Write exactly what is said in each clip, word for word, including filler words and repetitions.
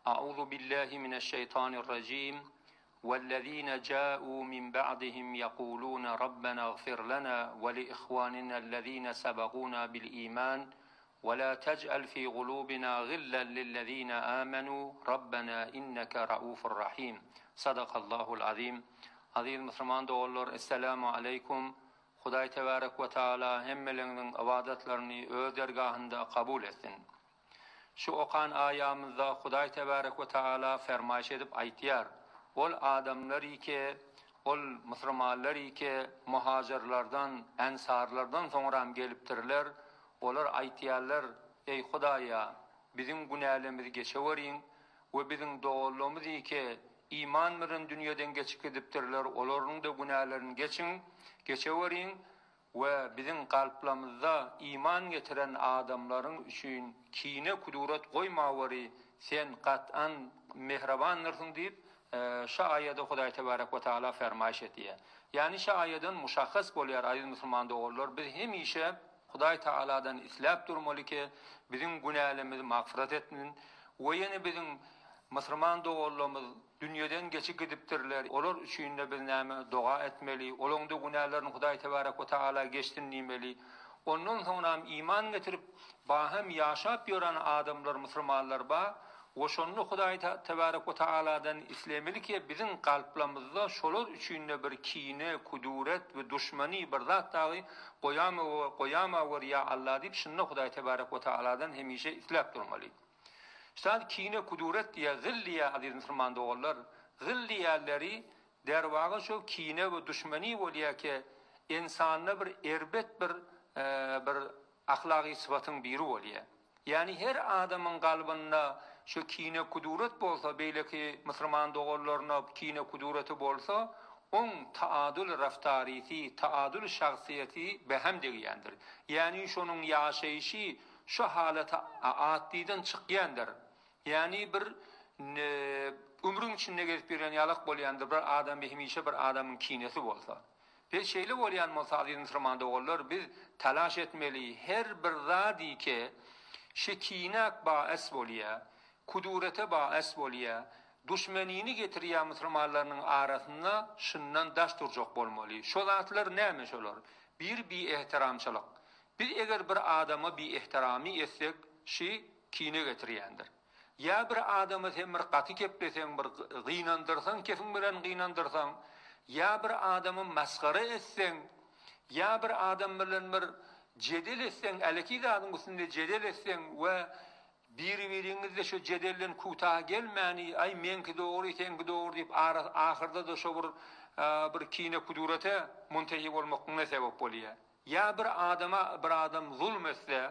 أعوذ بالله من الشيطان الرجيم والذين جاءوا من بعدهم يقولون ربنا اغفر لنا ولإخواننا الذين سبقونا بالإيمان ولا تجعل في قلوبنا غلا للذين آمنوا ربنا إنك رؤوف رحيم. صدق الله العظيم. Aziz Müslüman doğullar, Esselamu Aleyküm. Huday Tebarek ve Teala hemmelerinin ibadetlerini öz dergahında kabul etsin. Şu okan ayamızda Huday Tebarek ve Teala fermayış edip aytiyar. Ol adamları ki, ol Müslümanları ki muhacirlardan, ensarlardan sonra geliptirler. Olar aytiyarlar, ey Hudaya bizim günahlarımızı geçeverin ve bizim doğulluğumuzu ki imanların dünyadan geçip gidiptirler, olarının da günahlarını geçin, geçeverin ve bizim kalplerimizde iman getiren adamların üçün kine kuduret koymavari sen kat'an mehrabanlırsın deyip e, şu ayette Huday Tebarek ve Teala fermayış ediyor. Yani şu ayetten muşahhas boluyor aziz Müslüman doğullar. Biz hemişe Huday Teala'dan islap durmalı ki bizim günahlarımızı mağfiret etsin ve yine bizim Müslüman doğullarımız dünyadan geçip gidiptirler. Olar üçün de biz näme dua etmeli. Olağında günahlarını Huday Tebarek ve Teala geçtinmeli. Ondan sonra iman getirip bahem yaşap yoran adamlar, Müslümanlar ba o şonlu Huday Tebarek ve Teala'dan islemeli ki bizim kalplerimizde şolar üçün de bir kine, kuduret ve düşmani bir zat dağı koyama ve koyama ve ya Allah deyip şunlu Huday Tebarek ve Teala'dan hemişe islap durmalı. İşte kine kuduret diye zilliye aziz Müslüman doğullar, zilliyelleri dervağı şu kine ve düşmani oluyor ki insanına bir erbet bir e, bir ahlaki sıfatın biri oluyor. Yani her adamın kalbinde şu kine kuduret bolsa, belki Müslüman doğullarına kine kudureti bolsa, on taadül raftarisi, taadül şahsiyeti behem degiyendir. Yani şunun yaşayışı şu halete addiden çıkıyandır. Yani bir e, ömrün içinde gelip bir yalak bolyandır. Bir adam hemişe bir adamın kinesi bolsa. Bir şeyle bolyan bolsa aziz Müslüman doğullar, biz telaş etmeli. Her bir zadi ki şekinak baes bolya, kudurete baes bolya, düşmenini getiriyor Müslümanların arasında şundan daş duracak bolmalı. Şu zatlar neymiş olar? Bir bir ihtiramçılık. Bir eğer bir adama bir ihtirami etsek, şey kine getiriyendir. Ya bir adamı sen bir katı keplesen, bir gıynandırsan, kefin bilen gıynandırsan, ya bir adamı maskara etsen, ya bir adam bilen bir cedel etsen, eleki zadın üstünde cedel etsen ve bir birinizde şu cedelden kuta gelmeni, ay menki doğru, senki doğru deyip ahırda da şu bir, bir kine kudurete muntehi olmakına sebep oluyor. Ya bir adama bir adam zulmetse,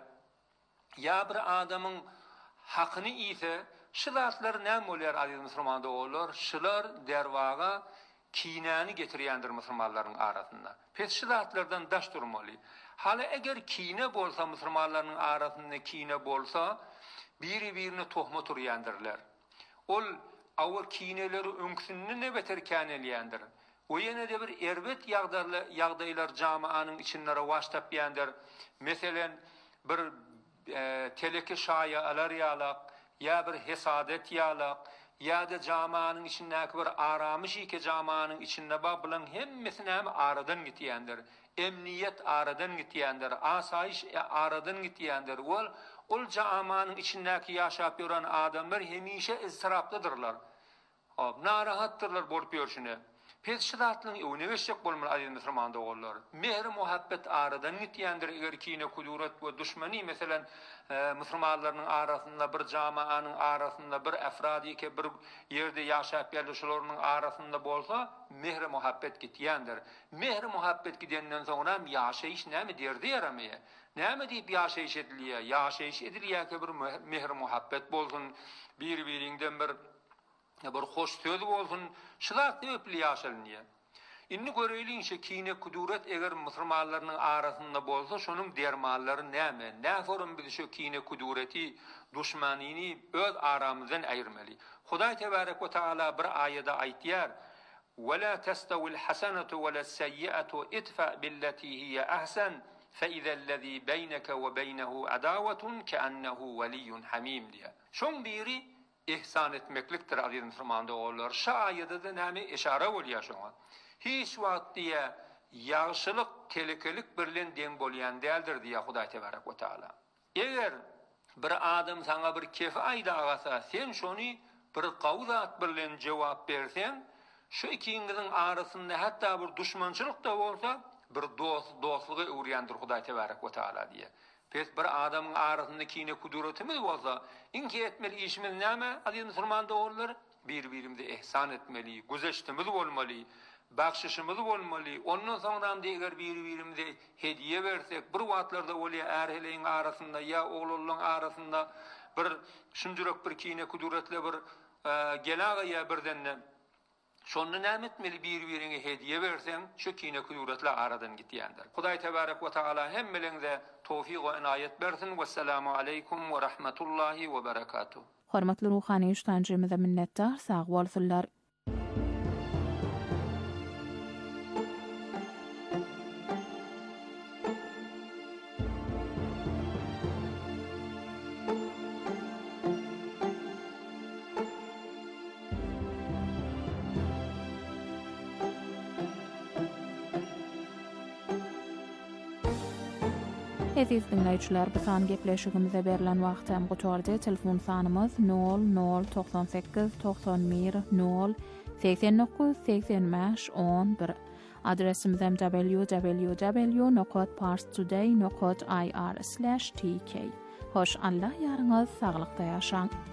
ya bir adamın hakkını ise, şılatlar ne oluyor aziz Müslüman doğullar? Şılar dervağa kinani getiriyendir Müslümanların arasında. Pes şılatlardan daş durmalı. Hala eğer kine bolsa Müslümanların arasında kine bolsa, biri birini tohma turuyandirler. Ol avur kineleri önkününü ne beter kaneliyendir. O yine de bir erbet yağdaylar camianın içinlere vaştap yandır. Mesela bir e, teleki şaya alar yalak, ya bir hesadet yalak, ya da camianın içindeki bir aramışı ki camianın içinde babılan hemmesine hem aradan gitiyendir. Emniyet aradan gitiyendir. Asayiş aradan gitiyendir. Ol, ol camianın içindeki yaşap yoran adamlar hemişe ızdıraplıdırlar. Narahattırlar bolup görüşüne. Pes şıdatlığın evine geçecek bolmalı aziz Müslüman doğullar. Mehr muhabbet aradan gitiyendir eğer kine kuduret ve düşmani mesela e, Müslümanların arasında bir camianın arasında bir efradi ki bir yerde yaşayıp yerleşilerinin arasında bolsa mehr muhabbet gitiyendir. Mehr muhabbet gidenden sonra yaşayış ne mi derdi yaramaya? Ne mi deyip yaşayış ediliyor? Yaşayış ediliyor ki bir mehr muhabbet bolsun, bir birinden bir bir hoş söz olsun, şılat öpli yaşalınıyor. İnni göreylinşe kine kuduret eğer Müslümanların arasında bolsa, şunun dermanları neyme? Ne forun biz şu kine kudureti, düşmanini öz aramızdan ayırmalı. Huday Tebarek ve Teala bir ayette aytiyar, وَلَا تَسْتَوِ الْحَسَنَةُ وَلَا السَّيِّئَةُ اِدْفَعْ بِالَّتِي هِيَ أَحْسَنُ فَإِذَا الَّذ۪ي بَيْنَكَ وَبَيْنَهُ عَدَاوَةٌ كَأَنَّهُ وَلِيٌّ حَم۪يمٌ diye. Şun biri ihsan etmeklikdir aziz musulman oğullar. Şu ayada da näme işare bolýar şoňa. Hiç wagt diye ýagşylyk, telekelik birlen deň bolýan däldir diye Hudaý tebarek we taala. Eger bir adam sana bir kefe aýdagasa, sen şonu bir gawzat birlen jogap bersen, şu ikiňizin arasynda hatda bir düşmançylyk da bolsa, bir dost dostlugy öwrýändir Hudaý tebarek we taala diye. Pes bir adamın arasynda kine kuduretimiz bolsa, inki etmeli işimiz näme? Aziz musulman dogurlar, bir-birimize ihsan etmeli, güzeştimiz bolmaly, bakşyşymyz bolmaly. Ondan soňra da eger bir-birimize hediýe bersek, bir wagtlarda bolýar erheleň arasynda ya oglularyň arasynda bir şunjurok bir kine kuduretle bir e, gelaga ya birden şonu näme etmeli bir-birine hediýe bersen, şu kine kuduretler aradan gitýändir. Hudaý tebarek we taala hemmeleňize tawfiq we inayet bersin. Vesselamu aleykum we rahmetullahi we berekatuh. Hormatly ruhany iştancymyza minnetdar, sag bolsunlar. Aziz dinleyijiler, bu san gepleşigimize berilen wagtam gotardy. Telefon sanymyz nol nol doksan sekiz doksan bir nol seksen dokuz seksen beş on bir. Adresimiz w w w nokta parstoday nokta i r slash t k. Hoş Allah ýaryňyz saglykda ýaşaň.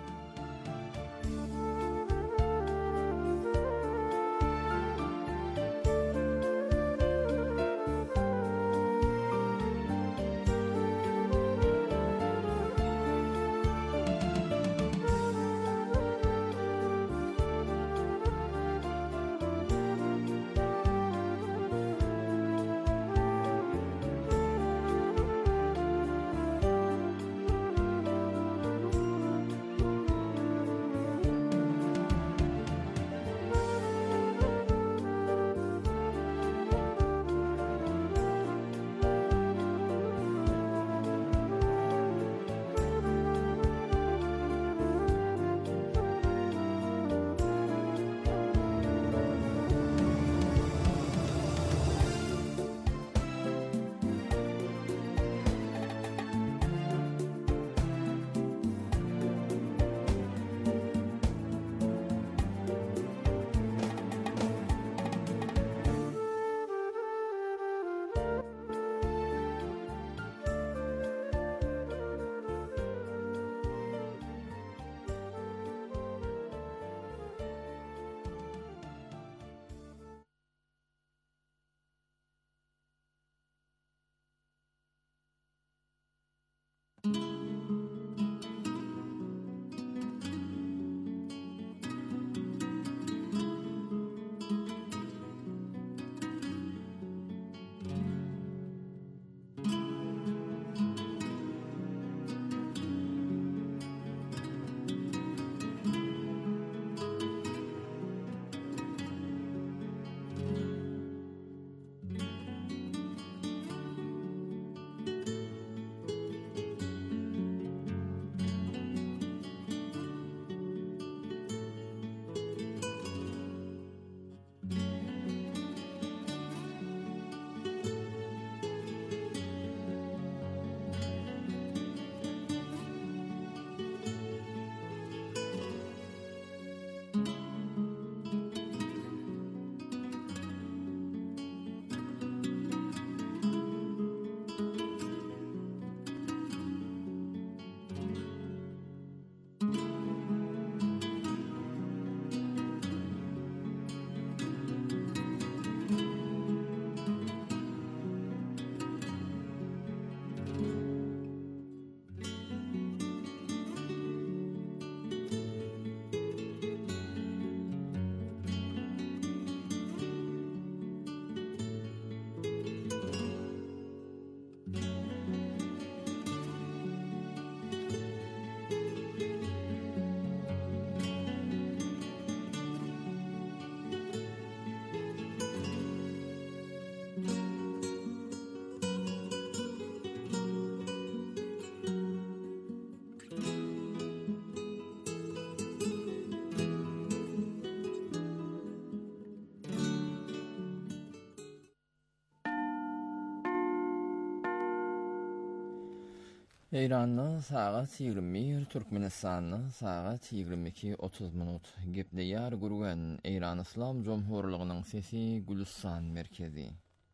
İran'ın saat yigirme bir, Türkmenistan'ın saat yigirme iki otuz minut. Gepleýär gurgan İran İslam Cumhurluğunyň sesi Gülistan merkezi.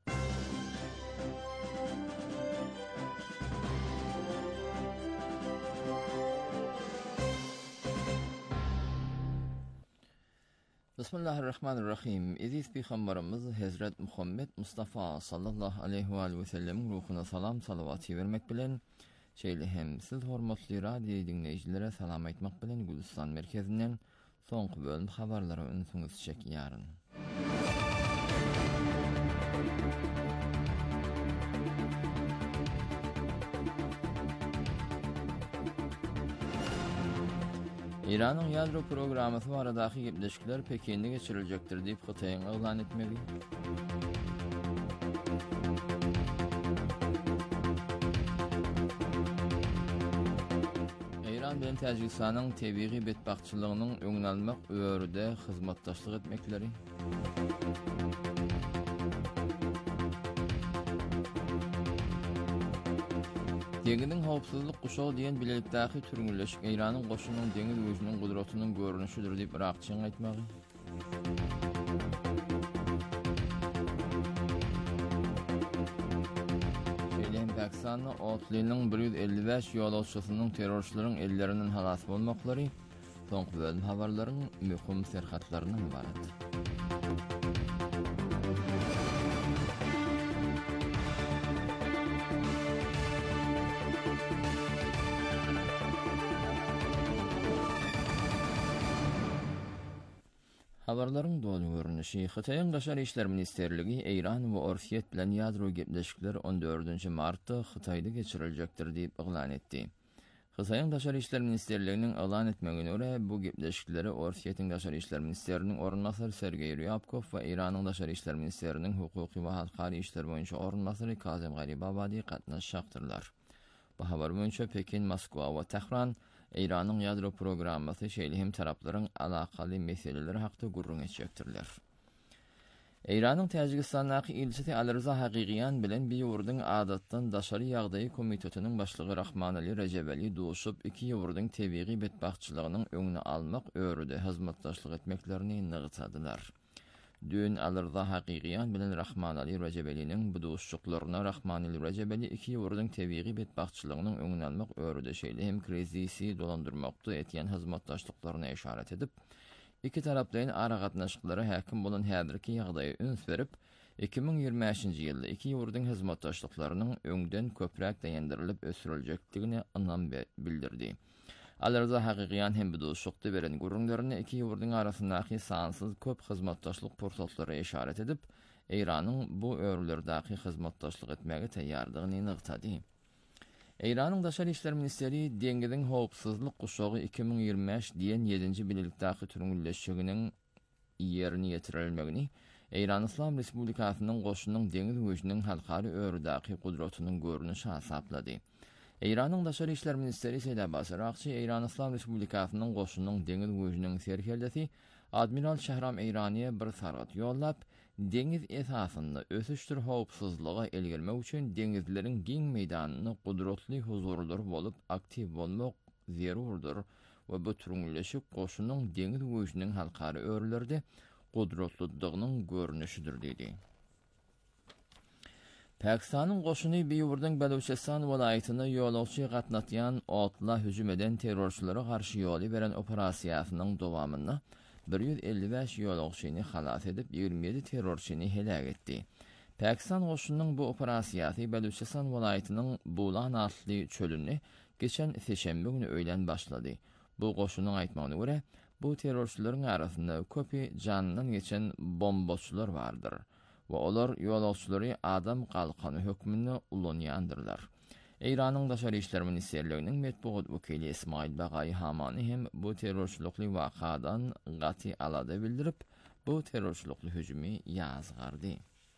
Bismillahirrahmanirrahim. Aziz Peygamberimiz Hazret Muhammed Mustafa sallallahu aleyhi ve sellem ruhuna salam salavat vermek bilen şeýle hem siz hormatly radio dinleýijilere salam aýtmak bilen Gülistan merkezinden soňky bölüm habarlary öňüňiz çekýäryn. İran'ın yadro programması aradaki gepleşikler Pekin'de geçirilecektir deyip Xitayň elan etmeli. İran bilen Täjikistanyň tebiği betbaççylygynyň öňüne almak öýrüde hyzmatdaşlyk etmekleri. Deňiziň howpsuzlyk guşagy diýen bilelikdäki türgünleşik İranyň goşunyň deňiz güýjüniň gudratynyň görünüşidir diýip Irakçyň aýtmagy. Şeýle Pakistanyň Otlynyň bir yüz elli beş ýolagçysynyň terrorçylaryň ellerinden halas bolmaklary soňky bölüm habarlaryň möhüm serhatlarynyň ibaret. Habarlaryň dolu görünüşi. Xitayň Gaşar işler ministerligi İran we Orsiýet bilen ýadro gepleşikleri on dördünji martda Xitayda geçiriljekdir diýip elan etdi. Xitayň Gaşar işler ministerliginiň elan etmegine görä bu gepleşikleri Orsiýetiň Gaşar işler ministeriniň ornunasary Sergey Ryabkov we İranyň Gaşar işler ministeriniň hukuky we halkary işler boýunça ornunasary Kazem Garibabadi gatnaşacaktyrlar. Bu habar boýunça Pekin, Moskwa we Tehran İran'ın yadro programması şeýle hem taraplaryň alakaly meseleleri hakda gurrun etjekdirler. İran'ın Täjikistanyň ilçisi Alrıza Haqiqiyan bilen bir ýurduň adatdan daşary ýagdaý komitetiniň başlygy Rahman Ali Recebeli duşup iki ýurduň tebiği betbaççylygynyň öňüne almak öýrüde hyzmatdaşlyk etmeklerini nygtadylar. Dün Alrıza Haqiqiyan bilen Rahman Ali Recebeli'niň bu duşçuklaryna Rahman Ali Recebeli iki ýurduň tebiği betbaççylygynyň öňüne almak öýrüde şeýle hem krizisi dolandyrmakda etýän hyzmatdaşlyklaryna işaret edip, iki tarapdaýyn ara gatnaşyklary häkim bolan häzirki ýagdaýa üns berip, iki ming ýigirme beşinji ýylda iki ýurduň hyzmatdaşlyklarynyň öňden köpräk daýandyrylyp ösüriljekdigini anlam bildirdi. Alrıza Haqiqiyan hem bu duşukda beren gurrunlaryny iki ýurduň arasyndaky sansyz köp hyzmatdaşlyk portallaryna işaret edip, İranyň bu öýrülerdäki hyzmatdaşlyk etmege taýýardygyny nygtady. İranyň Daşary işler ministeri deňiziň howpsuzlyk guşagy iki ming ýigirme beş diýen ýedinji bilelikdäki türgünleşiginiň ýerine ýetirilmegini, İran İslam Respublikasynyň goşunyň deňiz güýjüniň halkary öýrüdäki gudratynyň görünüşi hasaplady. İran'ın Daşary işler ministeri Seýda Basrakçy İran İslam Respublikasynyň goşunyň deňiz güýjüniň serkeldesi Admiral Şahram Eýraniýe bir sargat ýollap, deňiz esasynda ösüşdir howpsuzlyga elgelmek üçin deňizleriň giň meýdanyny gudratly huzurlar bolup aktiv bolmak zerurdur we bu türgünleşik goşunyň deňiz güýjüniň halkary öýrülerde gudratlydygynyň görünüşidir dedi. Pakistanyň goşuny bir ýurduň Baluchistan welaýatyna ýolagçy gatnatýan otla hüjüm eden terrorçylara garşy ýoly beren operasiýasynyň dowamynda bir yüz elli beş ýolagçyny halas edip ýigirme ýedi terrorçyny helak etdi. Pakistan goşunynyň bu operasiýasy Baluchistan welaýatynyň Bulan adly çölüni geçen seşembe günü öýlen başlady. Bu goşunyň aýtmagyna görä, bu terrorçylaryň arasynda köpi janynyň geçen bombaçylar bardyr. Ve olar ýolagçylary adam kalkany hökmüne ulanýandyrlar. İranyň Daşary işler ministerliginiň metbuat wekili Ismail Bagay Hamani hem bu terrorçylykly wakadan gaty alada bildirip, bu terrorçylykly hüjümi ýazgardy.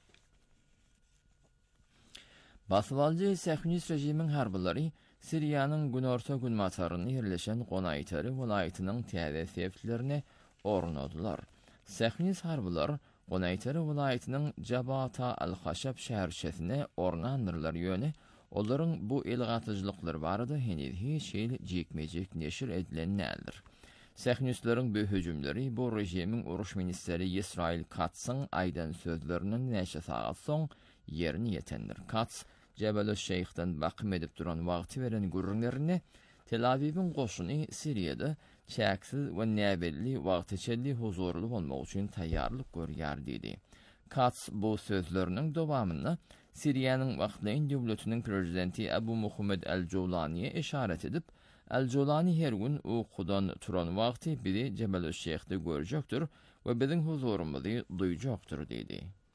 Basbaljy Sähunist rejimiň harblary Siriýanyň günorta günmaçaryny ýerleşen Qonaytary welaýatynyň täze sebeplerini ornadylar. Sähunist harblary Qonaytary welaýatynyň Jabata al-Haşab şäherçesine ornandyrlar ýöne Onların bu elgatıcılıkları barada henüz hiç şey jekmejek neşir edilen nädir. Sähnüslerin bu hüjümleri bu rejimin uruş ministeri İsrail Katz'ın aydan sözlerinin näçe saat soň yerini yetendir. Katz Jebel Şeyh'ten bakım edip duran wagty beren gürrünlerini Tel Aviv'in goşuny Siriýede çäksiz we näbelli wagtyçelli huzurly bolmak üçin taýýarlyk görýär diýdi. Katz bu sözlerinin dowamyny Siriýanyň wagtlaýyn döwletiniň prezidenti Abu Muhammed el-Jawlany'e işaret edip, El-Jawlany her gün uykudan turan wagty biri Jebel Şeyh'de görjekdir we biziň huzurumyzy duýjakdyr diýdi.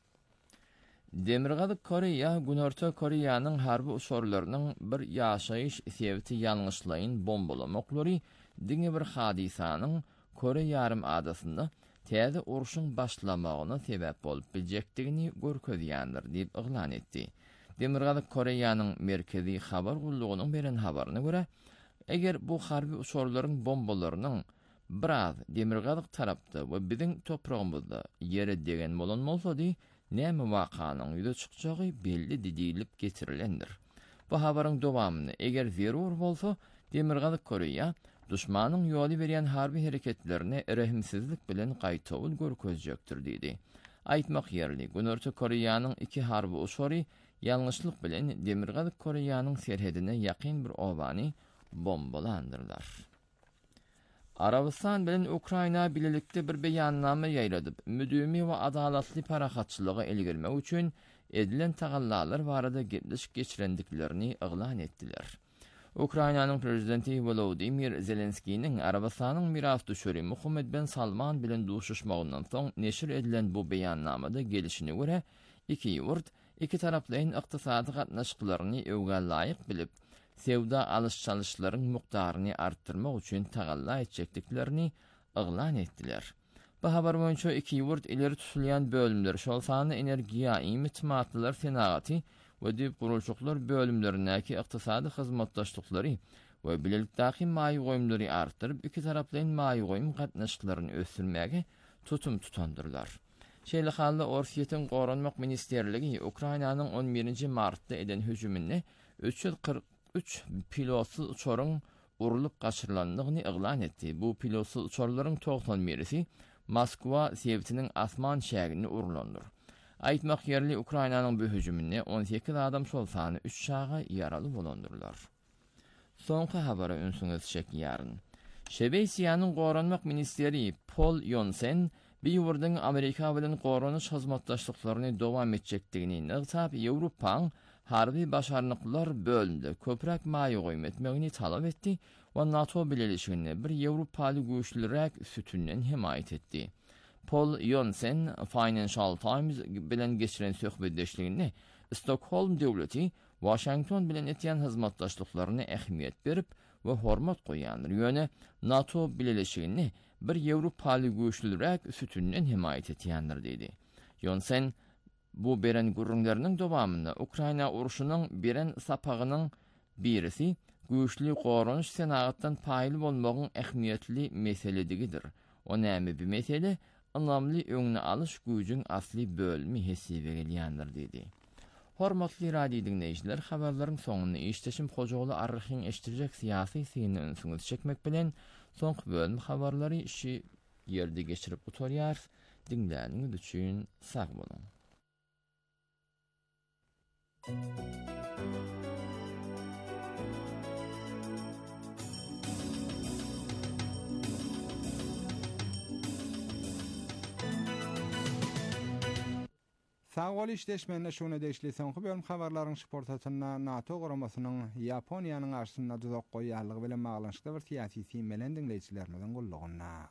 Demirgazyk Koreýa, Günorta Koreýanyň harby uçurlarynyň bir ýaşaýyş sebäbi ýalňyşlaýyn bombalamoklary diňe bir hadisanyň Kore ýarym adasynda täze uruşyň başlamagyna sebäp bolup biljekdigini görkezýändir diýip iglan etdi. Demirgazyk Koreýanyň merkezi habar gullugynyň beren habaryna görä, eger bu harby uçurlaryň bombalarynyň biraz Demirgazyk tarapda we biziň toprağymyzda ýere degen bolan bolsady, näme wakanyň ýüze çykjagy belli diýilip getirilendir. Bu habaryň dowamyny eger zerur bolsa, Demirgazyk Koreýa düşmanyň ýoly berýän harby hereketlerine rehimsizlik bilen gaýtawyl görkezjekdir diýdi. Aýtmak ýerli, Günorta Koreýanyň iki harby uçury ýalňyşlyk bilen Demirgazyk Koreýanyň serhedine ýakyn bir obany bombalandyrlar. Arabistan bilen Ukraina birlikde bir beýannama ýaýradyp, müdümi we adalatly parahatçylygy elgirmek üçin edilen tagallalar barada gepleşik geçirendiklerini iglan etdiler. Ukrainanyň prezidenti Volodymyr Zelenskiýiň Arabistanyň miras düşüri Muhammed bin Salman bilen duşuşmagyndan soň neşir edilen bu beýannamada gelişine görä, iki ýurt iki taraplaryň ykdysady gatnaşyklaryny öwge laýyk bilip, sevda alış-çalyşlaryň mukdaryny artdyrmak üçin tagalla etjekliklerini iglan etdiler. Bu habar boýunça iki ýurt ileri tutulýan bölümler, şol sany energiýa, imitmatlylar senagaty we dip gurulçuklar bölümlerindäki ykdysady hyzmatdaşlyklary we bilelikdäki maýy goýumlary artdyryp, iki taraplaryň maýy goýum gatnaşyklaryny ösürmäge tutum tutandyrlar. Şeýle halda Orsiýetiň Goranmak Ministerligi Ukrainanyň on birinji martda eden hüjümini üç yüz kırk üç pilotly uçuryň urulyp gaçyrylandygyny iglan etdi. Bu pilotly uçurlaryň doksan birisi Moskwa sebätiniň asman şäherini urulandyr. Aýtmak ýerli Ukrainanyň bu hüjümini on sekiz adam şol sany üç şaga ýaraly bolandyrlar. Soňky habara ünsüňiz çekýäryn. Şweýsiýanyň Goranmak ministeri Paul Jonsen bir ýurdun Amerika bilen goranyş hyzmatdaşlyklaryny dowam etjekdigini näçäp Ýewropaň harby başarnyklar bölümde köprek maýy goýum etmegini talap etdi we NATO bileşigini bir Ýewropaly güýçlürek sütünden himayet etdi. Paul Jonsen Financial Times bilen geçiren söhbetdeşligini Stockholm döwleti Washington bilen etýän hyzmatdaşlyklaryna ähmiýet berip we hormat goýandyr. Ýöne NATO bileşigini bir Ýewropaly güýçlürek sütünden himayet etýändir diýdi. Jonsen bu beren gurrunlarının dowamında Ukraina uruşunyň beren sapagynyň birisi güýçli goranyş senagatdan paýly bolmagyň ähmiýetli meseledigidir. O näme bir mesele? Anlamly öňüne alyş güýjüň asly bölümi hesaba gelýändir diýdi. Hormatly radio dinleýijiler, habarlaryň soňuny işleşim Hojaoğlu arryhyň eşdirjek syýasy syny ünsüňiz çekmek bilen soňky bölüm habarlary işi ýerde geçirip oturýar. Dinläniňiz üçin sag bolun. Sağol işleşmende şunu deşli soňky bölüm habarlaryň şportatyna NATO guramasynyň Ýaponiýanyň arşyna duzak goýýarlygy bilen maglanyşykda bir syýasy siýmelen dinleýijilerimizden gullugyna.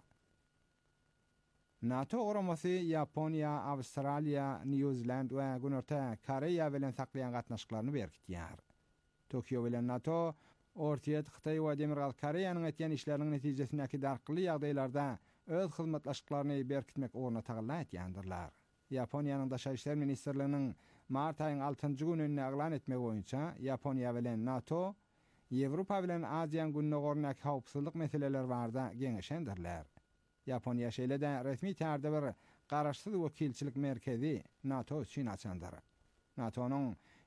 NATO guramasy Ýaponiýa, Awstraliýa, New Zealand we Günorta Koreýa bilen saklaýan gatnaşyklaryny berkitýär. Tokio bilen NATO Ortiýet Hytaý we Demirgazyk Koreýanyň etýän işleriniň netijesindäki darkly ýagdaýlarda öz hyzmatdaşlyklaryny berkitmek orna tagalla etýändirler. Ýaponiýanyň daşa işler ministerliginiň mart aýynyň altynjy gününe aglan etmek boýunça Ýaponiýa bilen NATO Ýewropa bilen Aziýa gününe gornak hawpsuzlyk meseleleri barada geňeşendirler. Ýaponiýa şeýle-de resmi täze bir garaşsyz wekilçilik merkezi NATO üçin açandyr. NATO'nun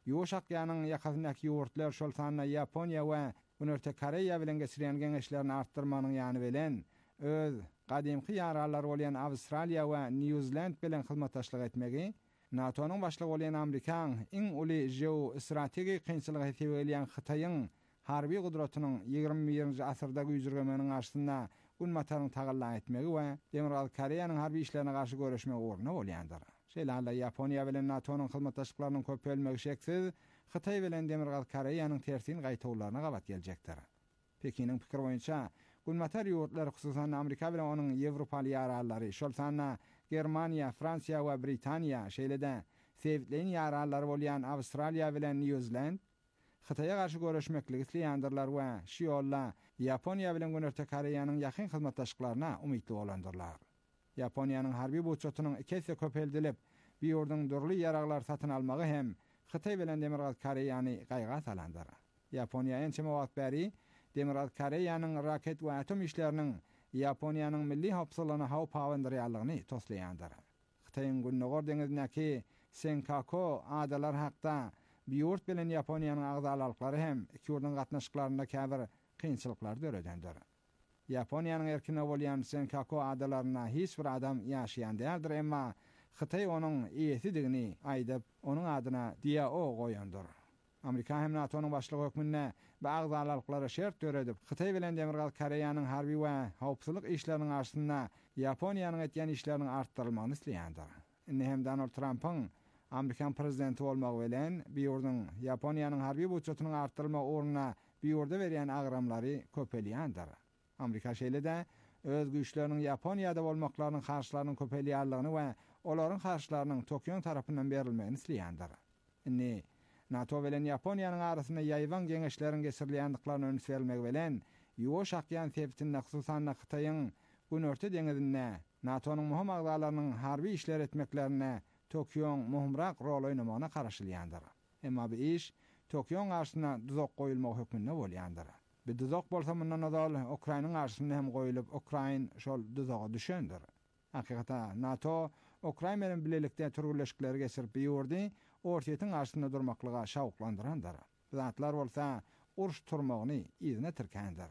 Ýoşakýanyň ýakasyndaky ýurtlar şol sanna Ýaponiýa we Günörte Koreýa bilen geçiren geňeşlerini artdyrmanyň ýany bilen öz gadymky ýaralar bolýan Awstraliýa we New Zealand bilen hyzmatdaşlyk etmegi, NATO'nun başlygy bolýan Amerikaň iň uly jeostrategik kynçylygy hesap edilýän Hytaýyň harby gudratynyň ýygrimi birinji asyrda güýjürgemeniň garşysynda Günmataryň tagalla etmegi we Demirgal Koreýanyň harby işlerine garşy görüşmek orna bolýandyr. Şeýle Ýaponiýa bilen NATO'nun hyzmatdaşlyklarynyň köpelmegi şeksiz Hytaý bilen Demirgal Koreýanyň tersin gaýtawlaryna gabat geljekdir. Pekiniň pikir boýunça Günmatar ýurtlar, hususan Amerika bilen onuň Ýewropaly ýarallary, şol sanna Germaniýa, Fransiýa we Britaniýa, şeýle-de sevitleýän ýarallary bolýan Awstraliýa bilen New Zealand Hytaýa garşy görüşmeklik isleýändirler we şu ýolla Ýaponiýa bilen Günörte Koreýanyň ýakyn hyzmatdaşlyklaryna umytly bolandyrlar. Ýaponiýanyň harby budjetynyň iki esse köpeldilip, bir ýurdun durly ýaraglar satyn almagy hem Hytaý bilen Demirgal Koreýany gaýga salandyr. Ýaponiýa ençeme wagt bäri Demirgal Koreýanyň raket we atom işleriniň Ýaponiýanyň milli hawpsuzlygyna hawp awandyrýanlygyny toslaýandyr. Hytaýyň Günnogor deňizindäki Senkaku adalar hakda bir ýurt bilen Ýaponiýanyň agzalykları hem iki ýurdun gatnaşyklарynda käbir kynçylyklar döredendir. Ýaponiýanyň erkine bolýan Senkaku adalaryna hiç bir adam ýaşaýan däldir, emma Hytaý onuň ýetidigini aýdyp, onuň adyna Diao goýandyr. Amerika hem NATO'nun başlygy hökmünde bazı agzalyklara şert döredip, Hytaý bilen Demirgal Koreýanyň harby we hawpsuzlyk işleriniň arşynda Ýaponiýanyň etýän işleriniň artdyrylmagyny isleýändir. Indi hem Donald Trump'yň Amerikan prezidenti bolmagy bilen bir ýurdun Ýaponiýanyň harby budjetynyň artdyrylma ornuna bir ýurda berýän agramlary köpelýändir. Amerika şeýle-de öz güýçleriniň Ýaponiýada bolmaklarynyň karşylarynyň köpelýänligini we olaryň karşylarynyň Tokyo tarapyndan berilmegini isleýändir. Indi NATO bilen Ýaponiýanyň arasynda ýaýwan geňeşleriň geçirilýändiklaryny öňe berilmegi bilen ýoş akýan sebitinde hususan Hytaýyň Günörte deňizinde NATO'nun muhim agzalarynyň harby işler etmeklerine Tokyoň muhimrak rol oynamagyna garaşylýandyr. Emma bu iş Tokyoň garşyna duzak goýulmagy hökmünde bolýandyr. Bir duzak bolsa mundan azal Ukrainanyň garşyna hem goýulyp, Ukrain şol duzaga düşendir. Hakykata NATO Ukraina bilen bilelikde türgüleşikleri geçirip ýurdy, ortaýetin garşysynda durmaklyga şawklandyrandyr. Zatlar bolsa uruş turmagyny izine tirkendir.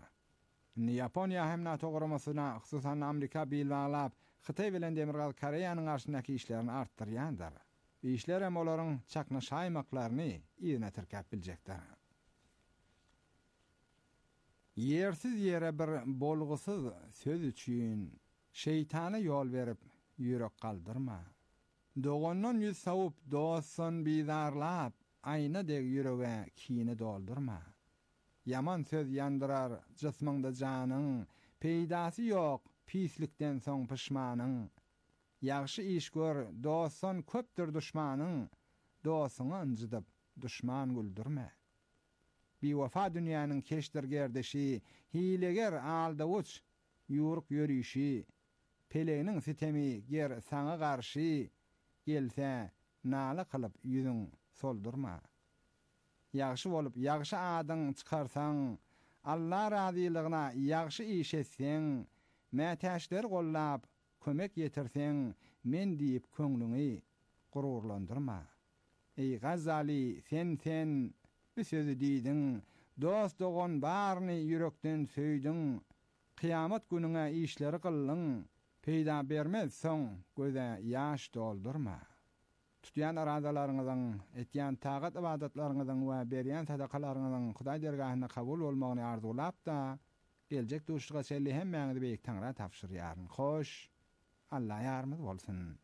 Ýaponiýa hem NATO guramasyna, hususan Amerika bilýärlap, Hytaý bilen Demirgal Koreýanyň garşyndaky işlerini artdyrýandyr. Bu işler hem olaryň çaknaşaýmaklaryny izine tirkep biljekdir. Yersiz ýere bir bolgusyz söz üçin şeytana ýol berip ýürek galdyrma. Dogondan ýüz sawup dostun bizarlap, aýna deg ýürege kini doldurma. Yaman söz yandırar jismyňda janyň, peýdasy ýok pislikden soň pişmanyň. Ýagşy iş gör, dostun köpdir düşmanyň, dostuňy injidyp düşman güldürme. Biwafa dünýäniň keşdir gerdeşi, hileger aldawuç, ýuruk ýörüşi, peleniň sitemi ger saňa garşy, gelse nala kılıp yüzün soldurma. Ýagşy bolup ýagşy adyň çykarsaň, Allah razylygyna ýagşy iş etseň, mätäşler gollap kömek ýetirseň, men diýip köňlüňi gururlandyrma. Ey Gazali, sen sen bu sözü diýdiň, dost dogon barny ýürekden söýdiň, kıyamet gününe işleri kılın, peýda bermez soň göze ýaş doldurma. Tutýan aradalaryňyzyň, etýän tagat ibadatlaryňyzyň we berýän sadakalaryňyzyň Hudaý dergahyna kabul bolmagyny arzulap da, geljek duşluga çelli hemmäňizi beýik Taňra tapşyrýaryn. Hoş, Allah ýarmyz bolsun.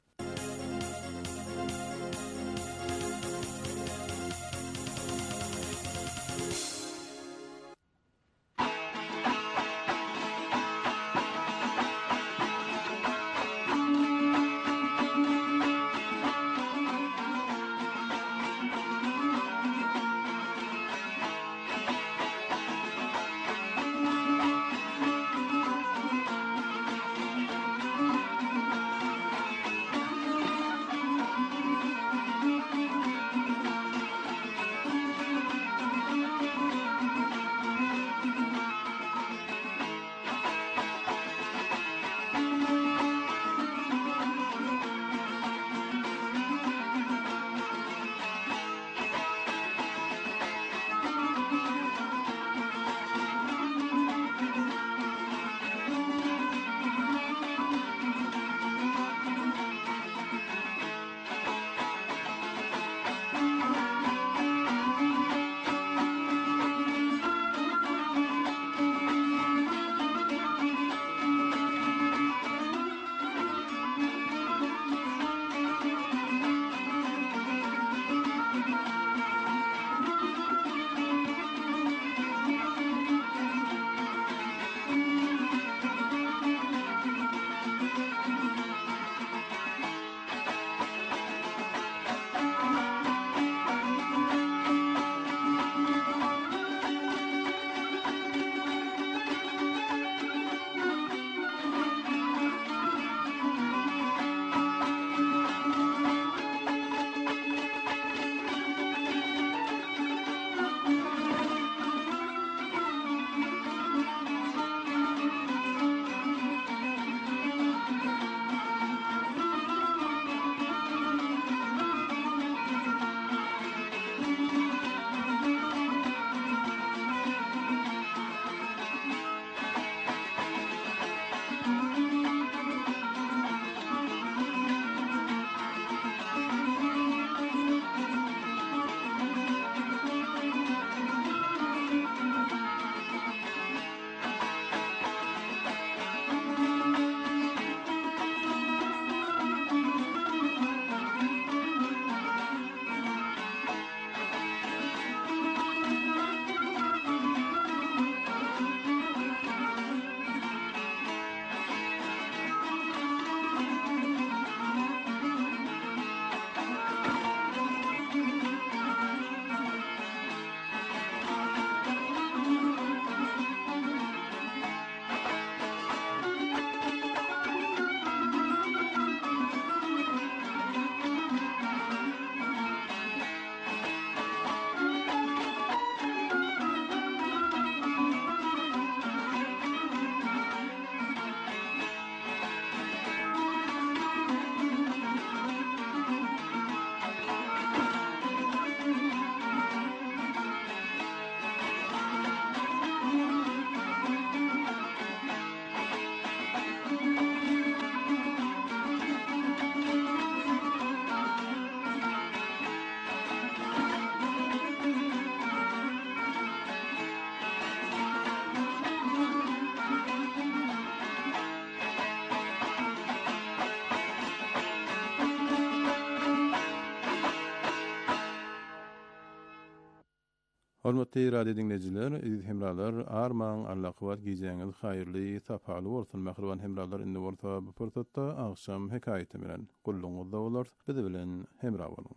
Hormatly radio dinleyijiler, iziz hemralar, arman allaqıwat giýjeňiz haýyrly, sapaly bolsun. Mähriban hemralar indi bolsa bu pursatda agşam hekaýete bilen gulluňyzda bolar. Bizi bilen hemra bolun.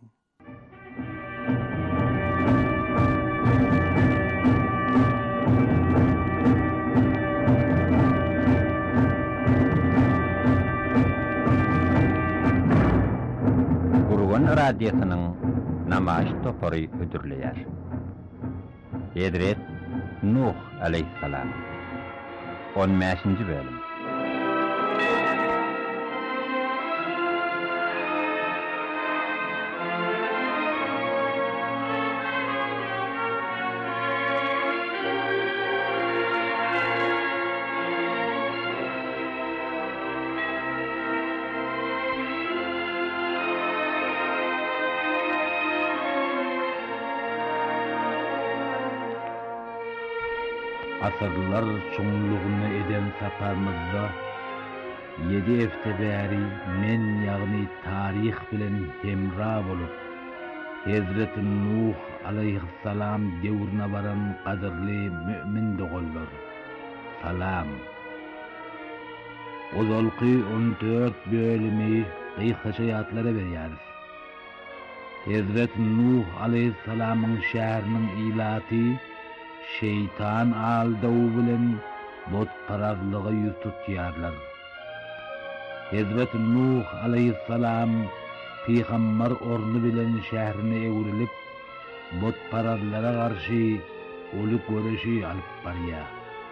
Gurgun radyosynyň namaş topory ödürleýär. Edret Nuh aleyhissalam on beşinci bölüm. Asırlar çoğunluğunu eden saparmızda yedi efte bäri men ýagny tarih bilen hemra bolup Hazreti Nuh aleyhissalam devrine baran kadırly mümin dogollar. Salam. Ozolky on dört bölümi gıykaça ýatlara berýäris. Hazreti Nuh aleyhissalamyň şäheriniň ilaty şeytan aldaw bilen bot pararlygy ýüz tutýarlar. Hazreti Nuh aleyhissalam Peygamber ornu bilen şäherine ewrilip bot pararlara garşy oly göreşi alyp barýar.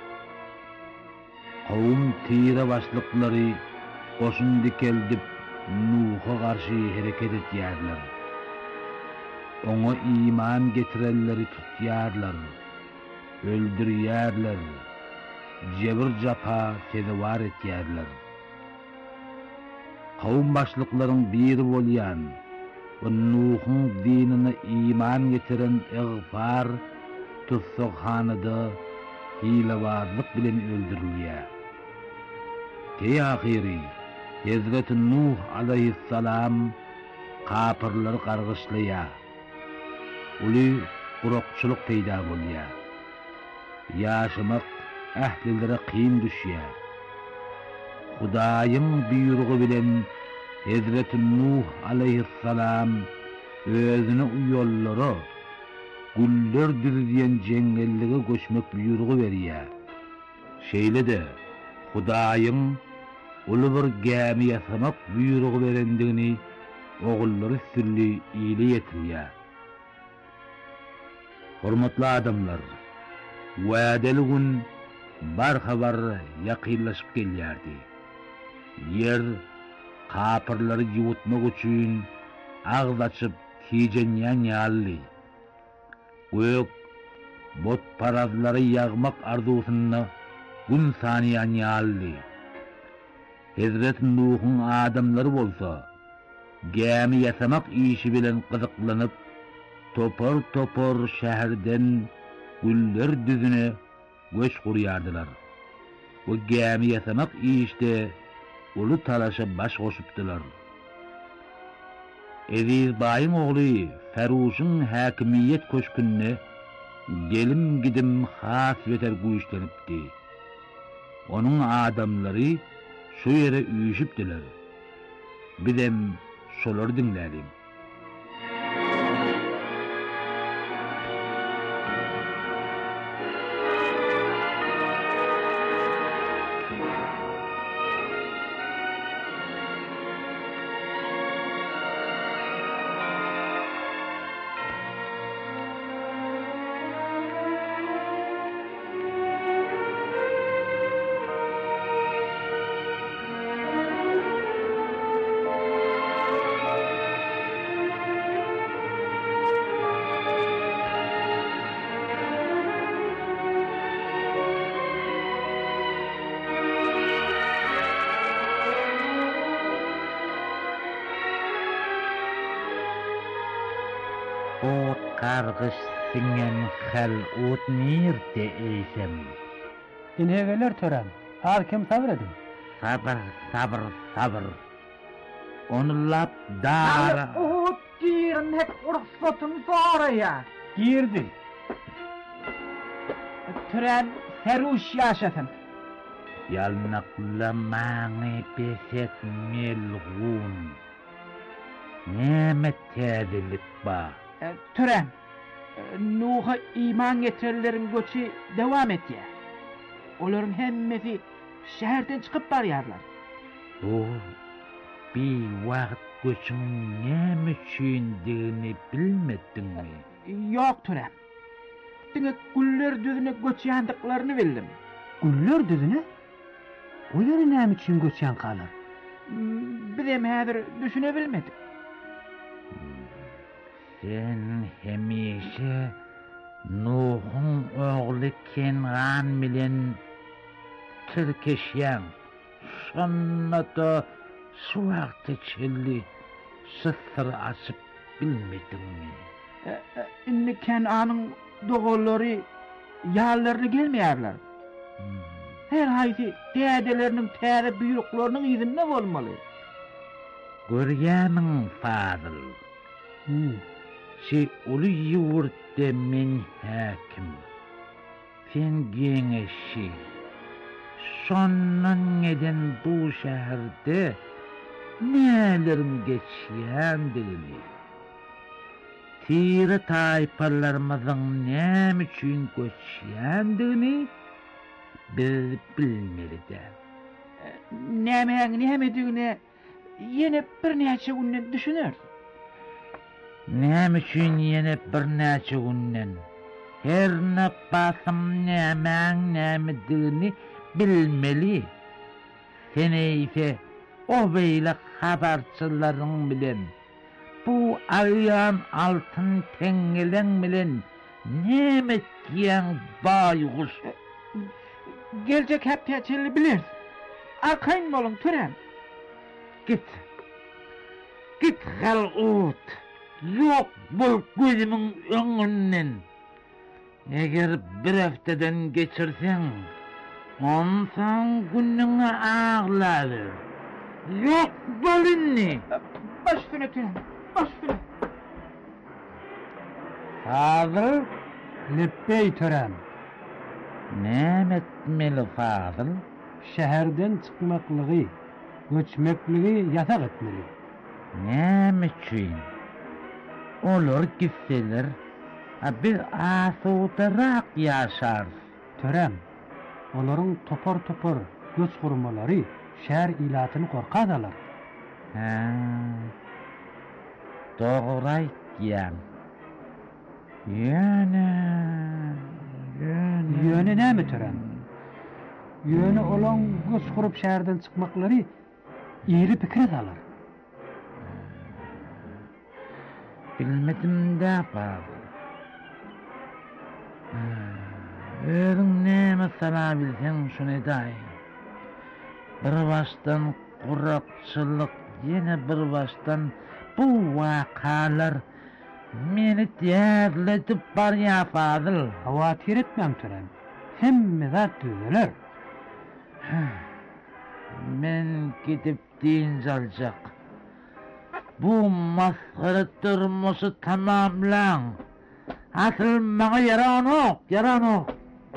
Kawum tira başlyklary goşun dikeldip Nuh'a garşy hereket etýärler. Oňa iman getirenleri tutýarlar. Öldürýärler, jebir japa sedewar etýärler. Kawum başlyklaryň biri bolýan we Nuhyň dinine iman getiren Igfar tutsakhanada hilebazlyk bilen öldürilýär. Te ahiri Hazreti Nuh aleyhissalam kapyrlary gargyşlaýar. Uly gurukçuluk peýda bolýar. Yaşamak ählilere kıyım düşýär. Hudaýyň buyrugy bilen Hazreti Nuh aleyhissalam özüne uýollara güller dirýän jeňellige göçmek buyrugy berýär. Şeýle-de Hudaýyň uly bir gämi ýasamak buyrugy berendigini ogullary sirli ýyly ýetirýär. Hormatly adamlar, Wa'deli gün bar habar yakınlaşıp gelýärdi. Yer kapyrlary ýuwutmak üçin agz açyp hijenýän ýaly. Gök bot parazlary ýagmak arzusyny gün sanýan ýaly. Hazret Nuhyň adamlary bolsa, gämi ýasamak işi bilen gyzyklanyp, topor topor şäherden güller düzüne göç kurýardylar. O gämi ýasamak işde uly talaşa baş goşupdylar. Eziz baýyň ogly Feruşyň häkimiýet köşkünde gelim gidim has beter güýçlenipdi. Onuň adamlary şu ýere üýüşipdiler. Bidem şolary dinlädim. Ot kargış singen hal ot nirde eysem. Inhegeler tören, hakim sabır edin. Sabır, sabır, sabır. Onu lap dara. Ot girmek ruhsatın sonra ya. Girdi. tören feruş yaşasın. Yalnaqlamanı besek melğun. Näme täzelik ba? E, tören, e, Nuh'a iman getirenlerin göçü devam etdi. Onların hemmesi şehirden çıkıp barýarlar. O bir wagt göçün näme üçindigini bilmedingmi? Yok tören. Diňe Güller düzüne göçýändiklaryny bildim. Güller düzüne? O ýere näme üçin göçýän kalar? Bizem häzir düşüne bilmedik. Sen hemişe Nuh'un oğlu Kenan bilen türkeşýän. Şonda da şu wagty çelli sıfır açıp bilmedingmi? Inni Kenan'ın doğulları yağlarını gelmeýärler. Hmm. Her haýsy dädeleriniň täze büýükläriniň ýüzünde bolmaly. Görýämiň Fazıl. Hmm. Şi uly ýurtda men häkim. Sen geňeşi. Şondan eden bu şäherde nälerim geçýändigini. Tiri taýpalarymyzyň näme üçin göçýändigini biz bilmeli-de. Nämeň nämedigine ýene bir näçe günden düşünür. Näme üçin ýene bir näçe günden? Her ne basym nämeň nämedigini bilmeli. Seni ise o beýle habarçylaryň bilen bu aýan altyn teňgelen bilen näme diýen baýgus. Gelecek hepte çelli bilir. Arkayn bolun tören. Git. Git galut. Yok bol gözümün öňünden. Eger bir haftadan geçirsen, onsan günüňe ağladyr. Yok bolunni. Baş üstüne tören. Baş üstüne. Fazıl, Leppey tören. näme etmeli Fazıl? Şäherden çykmaklygy, göçmekligi ýasak etmeli. Näme üçin? Olar gitseler, bir asudarak ýaşar. Tören, olaryň topar topar göç gurmalary şäher ilatyny gorkadalar. Ha. Dogry aýtýan. Ýöne, ýöne. Ýöne näme tören? Ýöne olan göç gurup şäherden çykmaklary ýeri pikir salar. Bilmedim de bar. Özüň näme sala bilsen şunu daý. Bir başdan gurakçylyk, ýene bir başdan bu wakalar meni därdletip barýar Fazıl. Hawatyr etmem tören. Hemme zat düzeler. Men gidip diýince aljak. Bu maskara durmuşy tamamlaň. Asyl maňa yaranok, yaranok.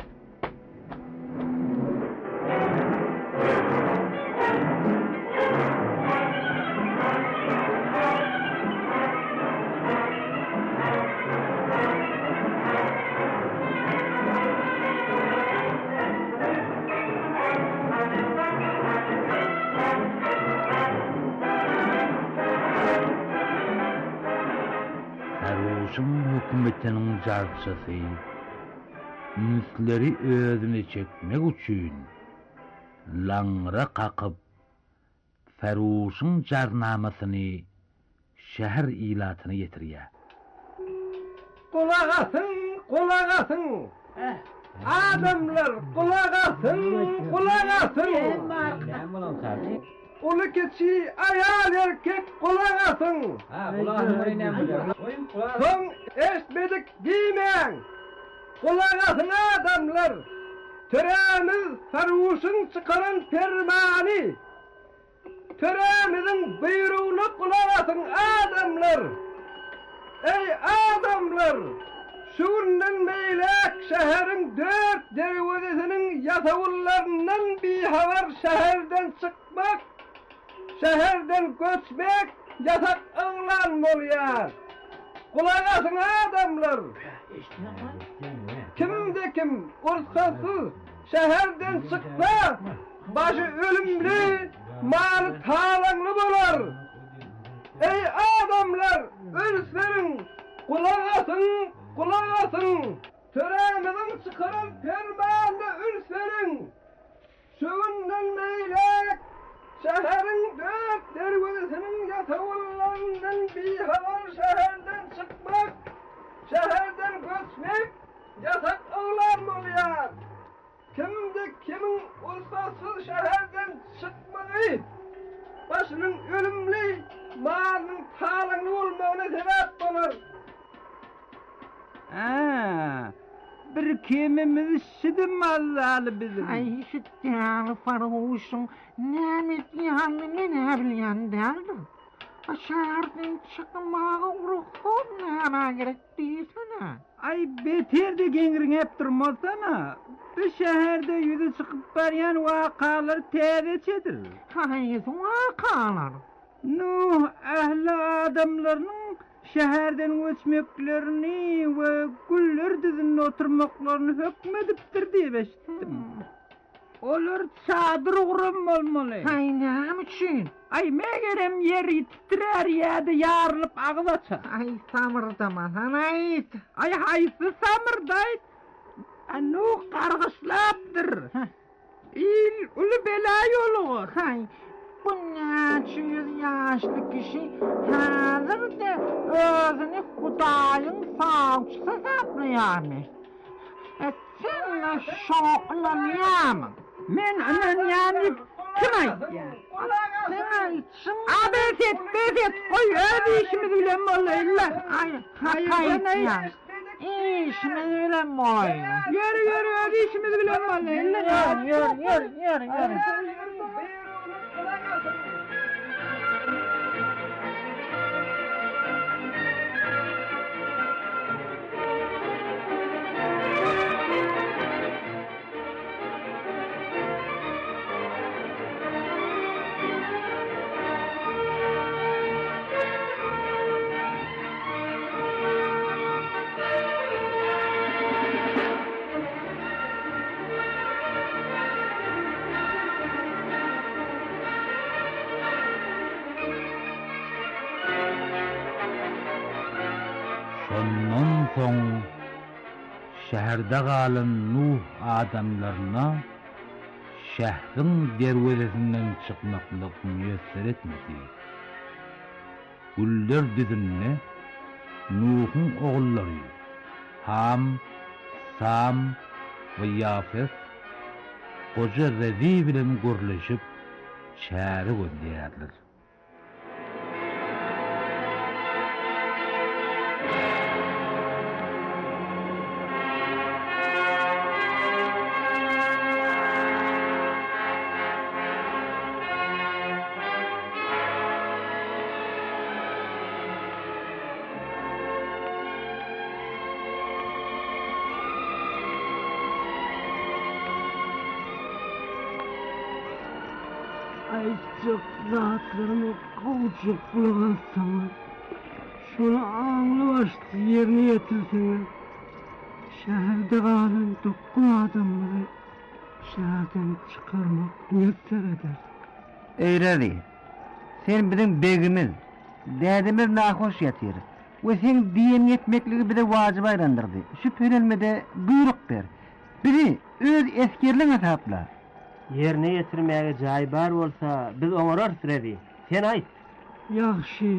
Hükümetinin jarçysy, ünsleri özüne çekmek üçin langra kakıp Feruş'un jarnamasyny şäher ilatyny getirýär. Kulak asın, kulak asın. Adamlar kulak asın, kulak asın. Ulu keçi, ayal erkek kulak asın. Son eşmedik diýmeň. Kulak asın adamlar. Töremiz Feruş'un çıkaran fermani. Töremizin buyruğuna kulak asın adamlar. Ey adamlar! şuundan meylek şehrin dört dervezesinin yatavullarından bir havar şehirden çıkmak, şehirden göçmek yasak ağlan bolýar. Kulak asın adamlar. Kimde kim ursasız şehirden çıksa başı ölümlü, malı talanlı bolar. Ey adamlar, ölslerin, kulak asın, kulak asın. Töremizin çıkaran fermanında ölslerin. Şuundan meylek, şehrin dört dervezesinin yatavullarından bir havar şehirden çıkmak, şehirden göçmek yasak ağlar bolýar. Kimde kimin ursasız şehirden çıkmagy başının ölümli, malının talanlı bolmagyna sebep bolar. Aa, bir kimimiz şidim Allah'lı bizim. Ay şu dağlı faruşun näme diýanly mene bilýän däldim. Aşardan çıkmağa uruhum näme gerek diýsene. Ay beter de gengiriňep durmasana. Bu şehirde yüzü çıkıp baryan wakalar täzeçedir. Hay wakalar. Nuh ahli adamlarynyň şehirden göçmeklerini ve güller dizinde oturmaklaryny hökmedipdir diýip eşitdim. Olar çadır guram bolmaly. Hay näme üçin? Ay megerem ýeri titrer ýa-da ýarlyp agyzaçak. Ay samırdama sanayt. Ay haýsy samyrdaýt? Anu gargyşlapdyr. Il uly bela ýolugur. Hay bu näçe yüz ýaşly kişi häzirde özüni Hudaýyň sawçysy saplaýarmy? Etsen şoklanýarmy? Men anan ýany kim aýtýar? Sen aýtşyň. Abes et, bes et, goý öz işimiz bilen bolaylar. Ay, haýyr. İşimiz bilen bolaylar. Ýöri, ýöri, öz işimiz bilen bolaylar. Ýör, ýör, ýör, ýör. Ondan soň şäherde galan Nuh adamlaryna şähriň derwezesinden çykmaklyk müýesser etmedi. Güller düzünne Nuh'un oğulları Ham, Sam ve Yafes koca Rezi bilen gürleşip şähre gönderdiler. Ayçak zatlarını kavuşup bulgansana, şunu ağlı başlı yerine yetirsene. Şehirde kalan dokku adamları şehirden çıkarmak müyesser eder. Eýreli, sen bizim begimiz, dädimiz nahoş ýatyr. Ve sen diýen yetmekligi bize wajyp aýrandyrdy. Şüphelenmede buyruk ber. Biri öz eskerliňe tapla. Yerine getirmäge jaý bar bolsa, biz oňarar süredi. Sen aýt. Yaxşy.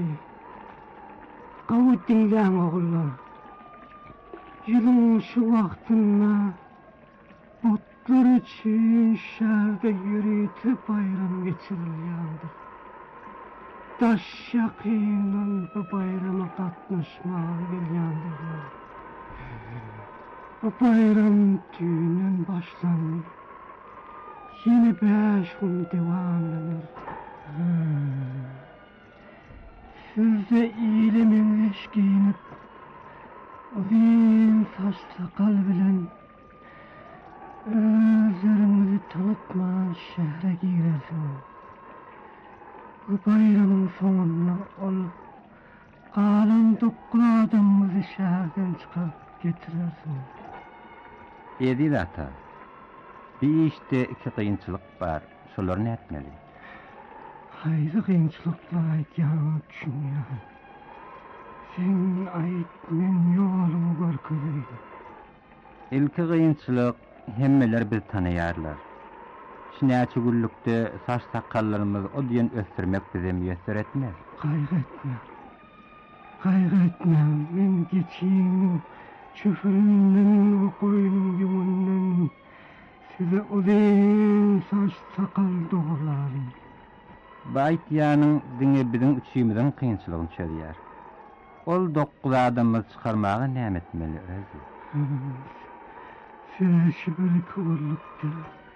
Gawy dinläň ogullar. Ýylyň şu wagtynda botlar üçin şäherde ýürüýtip bayram geçirilýändir. Daş ýakynyň bu bayrama gatnaşmagy gelýändir. Bu bayram düýünden başlandy. Yine beş gün devamlanır. Hmm. Siz de iyilimin eşkiyinip Uzun saç sakal bilen özlerimizi tanıtmayan şehre girersin. Bu bayramın sonuna ol kalan dokuz adamımızı şehirden çıkarıp getirirsin. Edil ata, bir işte iki kıyınçılık var, şoları ne etmeli? Haydi kıyınçılıklar aytyanı düşünüyor. Sen ait men yolumu görküzeydi. İlki kıyınçılık hemmeler bir tanıyarlar. Şinäçi güllükde saç sakallarımız o diyen östürmek bize müyesser etmez. Kaygıtma. Kaygıtma. Men geçeyim çöfüründen ve koyunun yumundan size uzun saç sakal doğrularım. Baytyanın dine bizim üçüymüzün kıyınçılığını çözüyer. Ol dokuz adamı çıkarmağa ne etmeli özü? Süreşi böyle kıvırlıktır.